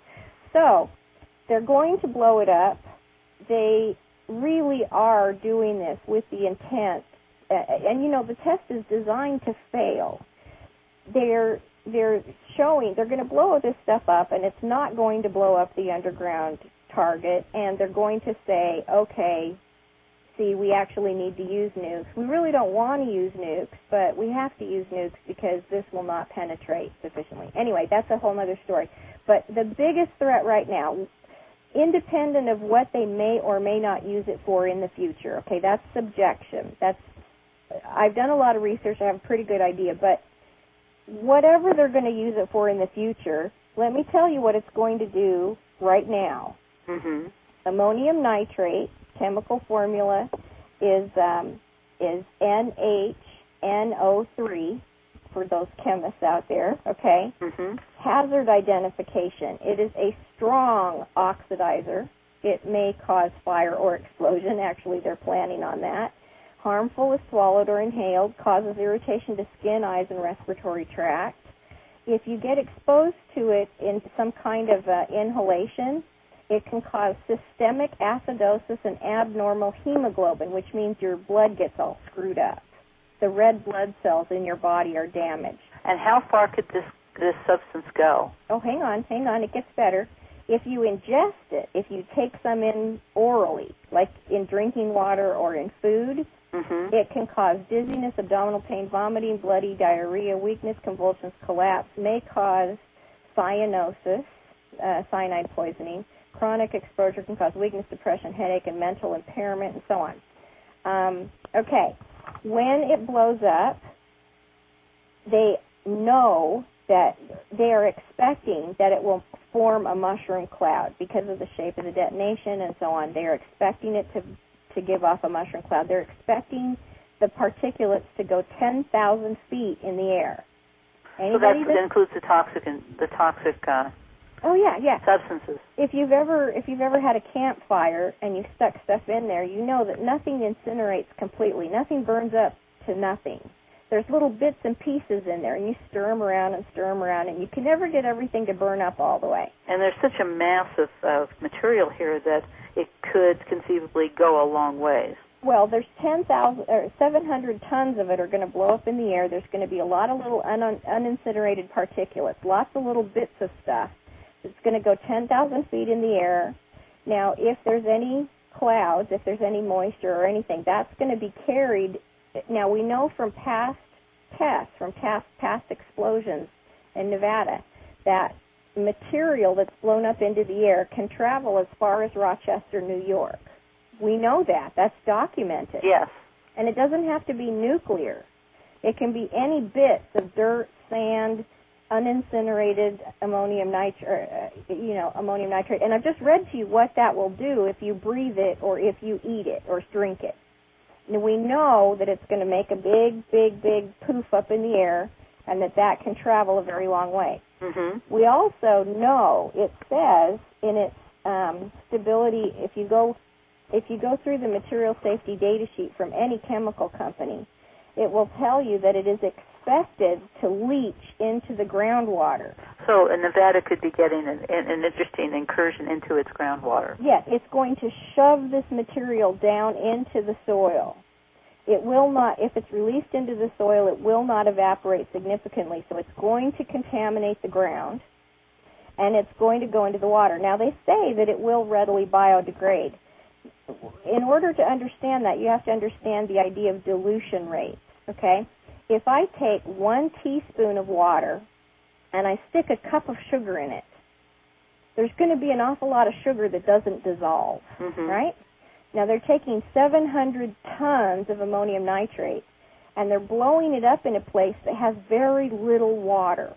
So, they're going to blow it up. They really are doing this with the intent. Uh, and, you know, the test is designed to fail. They're they're showing, they're going to blow this stuff up, and it's not going to blow up the underground target, and they're going to say, okay, see, we actually need to use nukes. We really don't want to use nukes, but we have to use nukes because this will not penetrate sufficiently. Anyway, that's a whole other story. But the biggest threat right now, independent of what they may or may not use it for in the future, okay, that's subjection. That's I've done a lot of research. I have a pretty good idea. But whatever they're going to use it for in the future, let me tell you what it's going to do right now. Mm-hmm. Ammonium nitrate, chemical formula, is um, is N H N O three, for those chemists out there, okay? Mm-hmm. Hazard identification. It is a strong oxidizer. It may cause fire or explosion. Actually, they're planning on that. Harmful if swallowed or inhaled, causes irritation to skin, eyes, and respiratory tract. If you get exposed to it in some kind of uh, inhalation, it can cause systemic acidosis and abnormal hemoglobin, which means your blood gets all screwed up. The red blood cells in your body are damaged. And how far could this this substance go? Oh, hang on, hang on, it gets better. If you ingest it, if you take some in orally, like in drinking water or in food, mm-hmm. it can cause dizziness, abdominal pain, vomiting, bloody, diarrhea, weakness, convulsions, collapse, may cause cyanosis, uh, cyanide poisoning. Chronic exposure can cause weakness, depression, headache, and mental impairment, and so on. Um, okay, when it blows up, they know that they are expecting that it will form a mushroom cloud because of the shape of the detonation and so on. They are expecting it to to give off a mushroom cloud. They're expecting the particulates to go ten thousand feet in the air. Anybody so that includes the toxic and the toxic uh, oh yeah yeah substances. If you've ever if you've ever had a campfire and you stuck stuff in there, you know that nothing incinerates completely. Nothing burns up to nothing. There's little bits and pieces in there, and you stir them around and stir them around, and you can never get everything to burn up all the way. And there's such a mass of, of material here that it could conceivably go a long ways. Well, there's ten thousand or seven hundred tons of it are going to blow up in the air. There's going to be a lot of little un- unincinerated particulates, lots of little bits of stuff. It's going to go ten thousand feet in the air. Now, if there's any clouds, if there's any moisture or anything, that's going to be carried. Now, we know from past tests, from past, past explosions in Nevada, that material that's blown up into the air can travel as far as Rochester, New York. We know that. That's documented. Yes. And it doesn't have to be nuclear. It can be any bits of dirt, sand, unincinerated ammonium nitrate, uh, you know, ammonium nitrate. And I've just read to you what that will do if you breathe it or if you eat it or drink it. we know that it's going to make a big, big, big poof up in the air, and that that can travel a very long way. Mm-hmm. We also know, it says in its um, stability, if you go if you go through the material safety data sheet from any chemical company, it will tell you that it is expected to leach into the groundwater. So Nevada could be getting an, an interesting incursion into its groundwater. Yes, it's going to shove this material down into the soil. It will not, if it's released into the soil, it will not evaporate significantly. So it's going to contaminate the ground, and it's going to go into the water. Now, they say that it will readily biodegrade. In order to understand that, you have to understand the idea of dilution rates, okay? If I take one teaspoon of water and I stick a cup of sugar in it, there's going to be an awful lot of sugar that doesn't dissolve, mm-hmm. right? Now, they're taking seven hundred tons of ammonium nitrate, and they're blowing it up in a place that has very little water,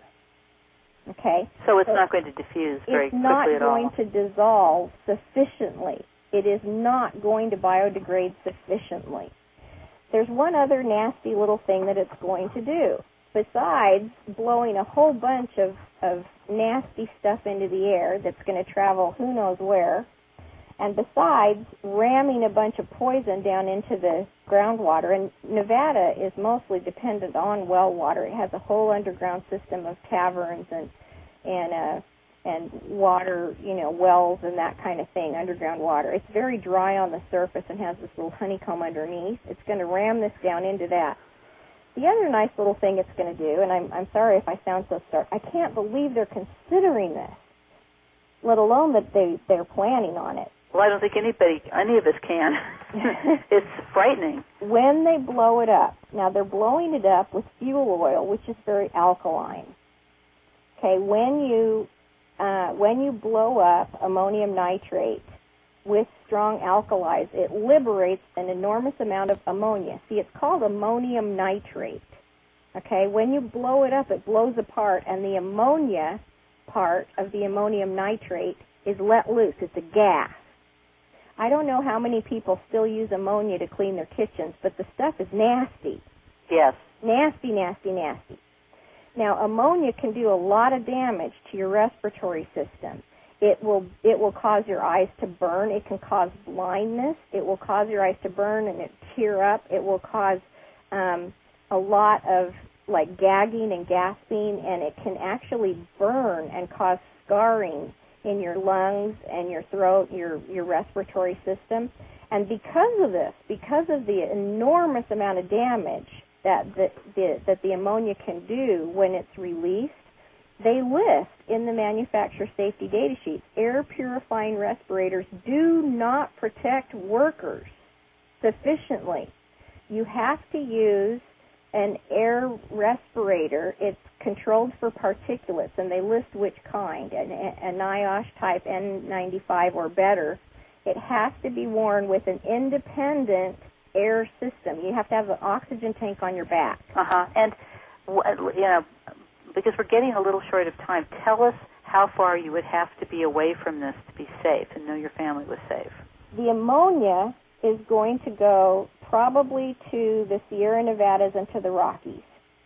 okay? So it's so not going to diffuse very quickly at all? It's not going to dissolve sufficiently. It is not going to biodegrade sufficiently. There's one other nasty little thing that it's going to do. Besides blowing a whole bunch of, of nasty stuff into the air that's going to travel who knows where, and besides ramming a bunch of poison down into the groundwater, and Nevada is mostly dependent on well water. It has a whole underground system of caverns and and uh, and water, you know, wells and that kind of thing, underground water. It's very dry on the surface and has this little honeycomb underneath. It's going to ram this down into that. The other nice little thing it's going to do, and I'm, I'm sorry if I sound so stark, I can't believe they're considering this, let alone that they, they're planning on it. Well, I don't think anybody, any of us can. It's frightening. When they blow it up, now they're blowing it up with fuel oil, which is very alkaline. Okay, when you uh, when you blow up ammonium nitrate with strong alkalis, it liberates an enormous amount of ammonia. See, it's called ammonium nitrate. Okay, when you blow it up, it blows apart, and the ammonia part of the ammonium nitrate is let loose. It's a gas. I don't know how many people still use ammonia to clean their kitchens, but the stuff is nasty. Yes. Nasty, nasty, nasty. Now, ammonia can do a lot of damage to your respiratory system. It will it will cause your eyes to burn. It can cause blindness. It will cause your eyes to burn and it tear up. It will cause um, a lot of, like, gagging and gasping, and it can actually burn and cause scarring in your lungs and your throat, your, your respiratory system. And because of this, because of the enormous amount of damage that the, the, that the ammonia can do when it's released, they list in the manufacturer safety data sheets, air purifying respirators do not protect workers sufficiently. You have to use an air respirator. It's controlled for particulates, and they list which kind, an, a NIOSH type N ninety-five or better. It has to be worn with an independent air system. You have to have an oxygen tank on your back. Uh-huh. And, you know, because we're getting a little short of time, tell us how far you would have to be away from this to be safe and know your family was safe. The ammonia is going to go probably to the Sierra Nevadas and to the Rockies.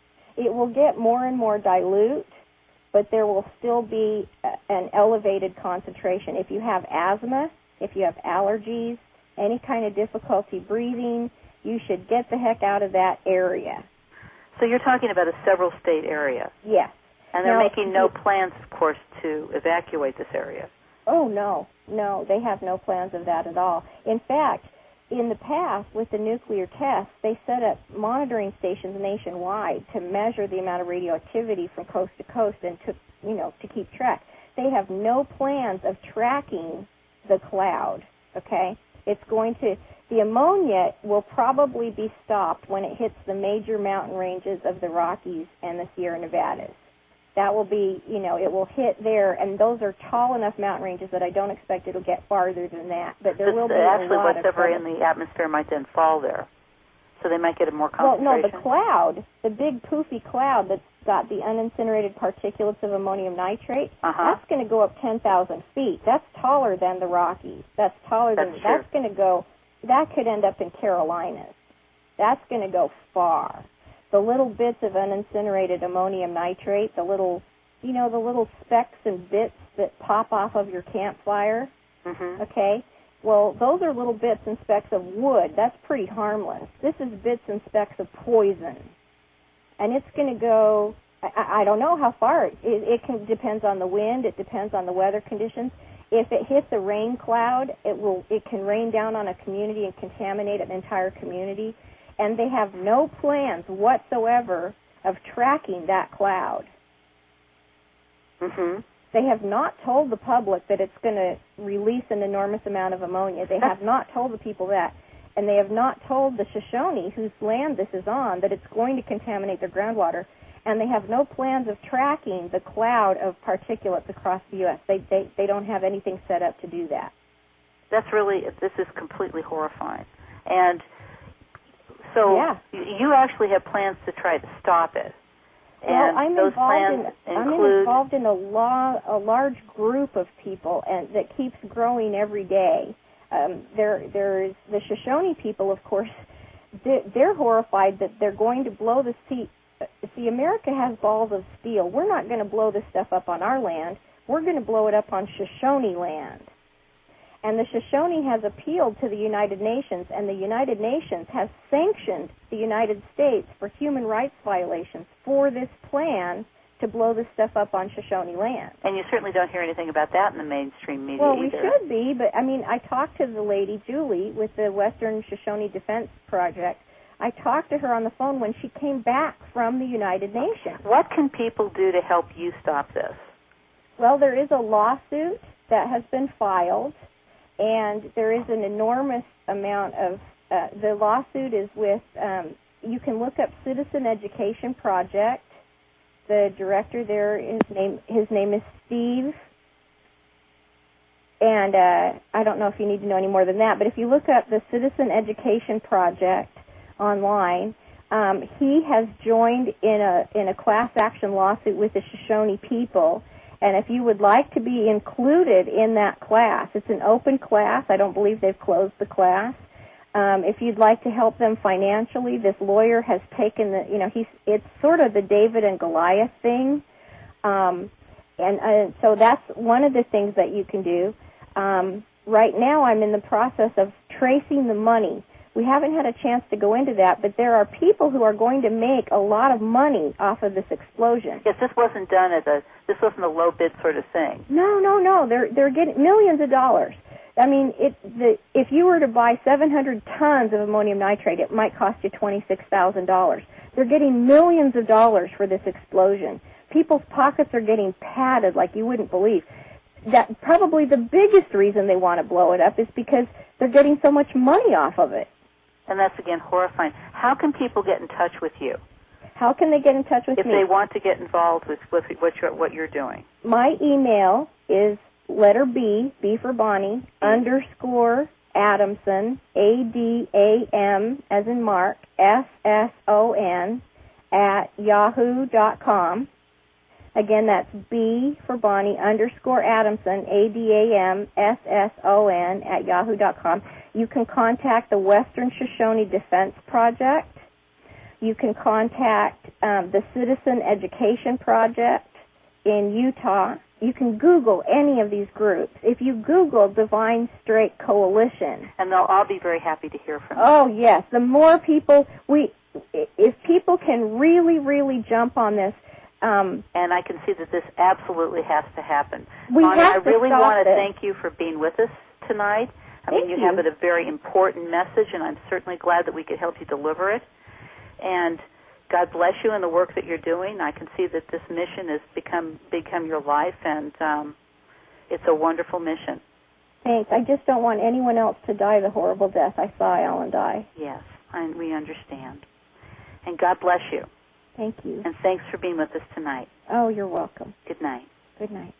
It will get more and more dilute, but there will still be an elevated concentration. If you have asthma, if you have allergies, any kind of difficulty breathing, you should get the heck out of that area. So you're talking about a several-state area? Yes. And they're now, making no plans, of course, to evacuate this area? Oh, no. No, they have no plans of that at all. In fact, in the past, with the nuclear tests, they set up monitoring stations nationwide to measure the amount of radioactivity from coast to coast and to, you know, to keep track. They have no plans of tracking the cloud, okay? It's going to, the ammonia will probably be stopped when it hits the major mountain ranges of the Rockies and the Sierra Nevadas. That will be, you know, it will hit there, and those are tall enough mountain ranges that I don't expect it'll get farther than that. But there will be actually a lot whatever of in the atmosphere might then fall there, so they might get a more concentration. Well, no, the cloud, the big poofy cloud that's got the unincinerated particulates of ammonium nitrate, uh-huh. that's going to go up ten thousand feet. That's taller than the Rockies. That's taller that's than. True. That's going to go. That could end up in Carolinas. that's going to go far. The little bits of unincinerated ammonium nitrate, the little, you know, the little specks and bits that pop off of your campfire, mm-hmm. okay? Well, those are little bits and specks of wood. That's pretty harmless. This is bits and specks of poison. And it's going to go, I, I don't know how far. It, it can, depends on the wind. It depends on the weather conditions. If it hits a rain cloud, it will. It can rain down on a community and contaminate an entire community. And they have no plans whatsoever of tracking that cloud. Mm-hmm. They have not told the public that it's going to release an enormous amount of ammonia. They have not told the people that. And they have not told the Shoshone, whose land this is on, that it's going to contaminate their groundwater. And they have no plans of tracking the cloud of particulates across the U S They, they, they don't have anything set up to do that. That's really, this is completely horrifying. And so yeah. you actually have plans to try to stop it. And well, I'm those involved plans in include... I'm involved in a, lo- a large group of people and that keeps growing every day. Um, there, there's the Shoshone people, of course. They're, they're horrified that they're going to blow the sea. See, America has balls of steel. We're not going to blow this stuff up on our land. We're going to blow it up on Shoshone land. And the Shoshone has appealed to the United Nations, and the United Nations has sanctioned the United States for human rights violations for this plan to blow this stuff up on Shoshone land. And you certainly don't hear anything about that in the mainstream media well, either. Well, we should be, but, I mean, I talked to the lady, Julie, with the Western Shoshone Defense Project. I talked to her on the phone when she came back from the United Nations. What can people do to help you stop this? Well, there is a lawsuit that has been filed, and there is an enormous amount of, uh, the lawsuit is with, um, you can look up Citizen Education Project. The director there, his name, his name is Steve, and uh, I don't know if you need to know any more than that, but if you look up the Citizen Education Project online, um, he has joined in a in a class action lawsuit with the Shoshone people, and if you would like to be included in that class, it's an open class. I don't believe they've closed the class. Um, if you'd like to help them financially, this lawyer has taken the, you know, he's it's sort of the David and Goliath thing, um, and uh, so that's one of the things that you can do. Um, right now, I'm in the process of tracing the money. We haven't had a chance to go into that, but there are people who are going to make a lot of money off of this explosion. Yes, this wasn't done as a, this wasn't a low bid sort of thing. No, no, no. They're they're getting millions of dollars. I mean, it, the, if you were to buy seven hundred tons of ammonium nitrate, it might cost you twenty-six thousand dollars. They're getting millions of dollars for this explosion. People's pockets are getting padded like you wouldn't believe. That probably the biggest reason they want to blow it up is because they're getting so much money off of it. And that's, again, horrifying. How can people get in touch with you? How can they get in touch with if me? If they want to get involved with, with what, you're, what you're doing. My email is letter B, B for Bonnie, mm-hmm. underscore Adamson, A D A M, as in Mark, S S O N, at yahoo dot com. Again, that's B for Bonnie, underscore Adamson, A D A M, S S O N, at yahoo dot com. You can contact the Western Shoshone Defense Project. You can contact um, the Citizen Education Project in Utah. You can Google any of these groups. If you Google Divine Straight Coalition. And they'll all be very happy to hear from you. Oh, yes. The more people, we, if people can really, really jump on this. Um, and I can see that this absolutely has to happen. We Bonnie, have I really to want to this. thank you for being with us tonight. I Thank mean, you, you have a very important message, and I'm certainly glad that we could help you deliver it. And God bless you in the work that you're doing. I can see that this mission has become become your life, and um, it's a wonderful mission. Thanks. I just don't want anyone else to die the horrible death I saw Alan die. Yes, and we understand. And God bless you. Thank you. And thanks for being with us tonight. Oh, you're welcome. Good night. Good night.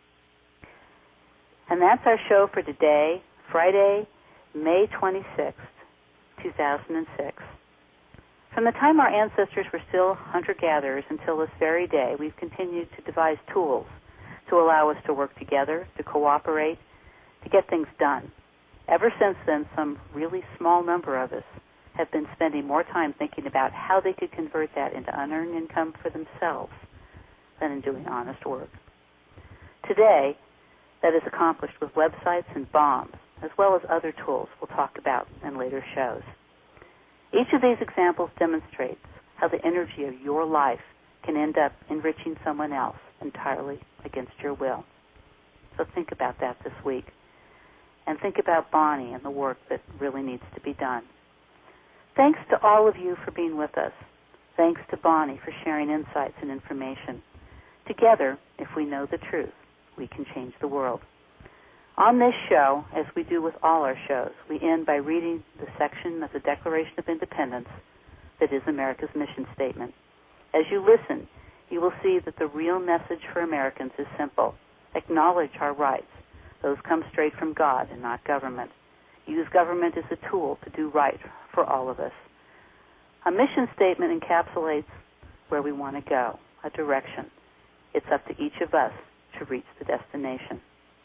And that's our show for today, Friday, May twenty-sixth, two thousand six. From the time our ancestors were still hunter-gatherers until this very day, we've continued to devise tools to allow us to work together, to cooperate, to get things done. Ever since then, some really small number of us have been spending more time thinking about how they could convert that into unearned income for themselves than in doing honest work. Today, that is accomplished with websites and bombs, as well as other tools we'll talk about in later shows. Each of these examples demonstrates how the energy of your life can end up enriching someone else entirely against your will. So think about that this week. And think about Bonnie and the work that really needs to be done. Thanks to all of you for being with us. Thanks to Bonnie for sharing insights and information. Together, if we know the truth, we can change the world. On this show, as we do with all our shows, we end by reading the section of the Declaration of Independence that is America's mission statement. As you listen, you will see that the real message for Americans is simple. Acknowledge our rights. Those come straight from God and not government. Use government as a tool to do right for all of us. A mission statement encapsulates where we want to go, a direction. It's up to each of us to reach the destination.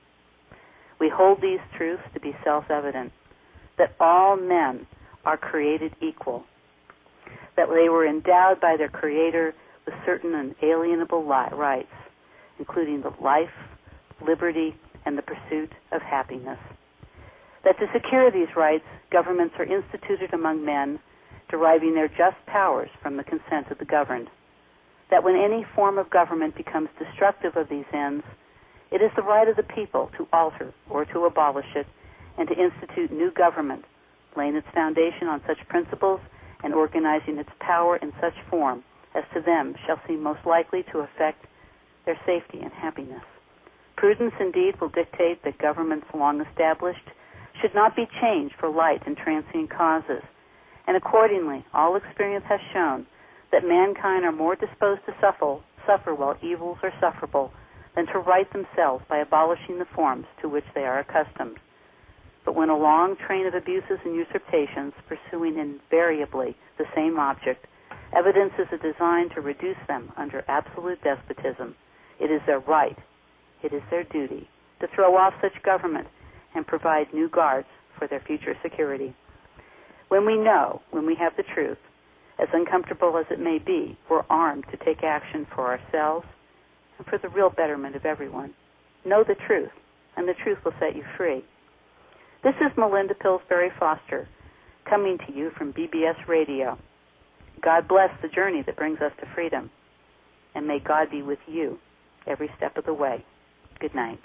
We hold these truths to be self-evident, that all men are created equal, that they were endowed by their Creator with certain unalienable rights, including the life, liberty, and the pursuit of happiness. That to secure these rights, governments are instituted among men, deriving their just powers from the consent of the governed. That when any form of government becomes destructive of these ends, it is the right of the people to alter or to abolish it and to institute new government, laying its foundation on such principles and organizing its power in such form as to them shall seem most likely to affect their safety and happiness. Prudence indeed will dictate that governments long established should not be changed for light and transient causes, and accordingly all experience has shown that mankind are more disposed to suffer, suffer while evils are sufferable than to right themselves by abolishing the forms to which they are accustomed. But when a long train of abuses and usurpations, pursuing invariably the same object, evidences a design to reduce them under absolute despotism, it is their right, it is their duty, to throw off such government and provide new guards for their future security. When we know, when we have the truth, as uncomfortable as it may be, we're armed to take action for ourselves and for the real betterment of everyone. Know the truth, and the truth will set you free. This is Melinda Pillsbury Foster, coming to you from B B S Radio. God bless the journey that brings us to freedom, and may God be with you every step of the way. Good night.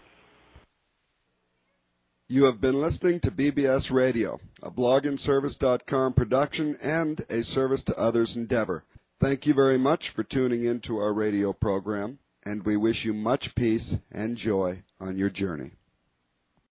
You have been listening to B B S Radio, a blogging service dot com production and a service to others endeavor. Thank you very much for tuning in to our radio program, and we wish you much peace and joy on your journey.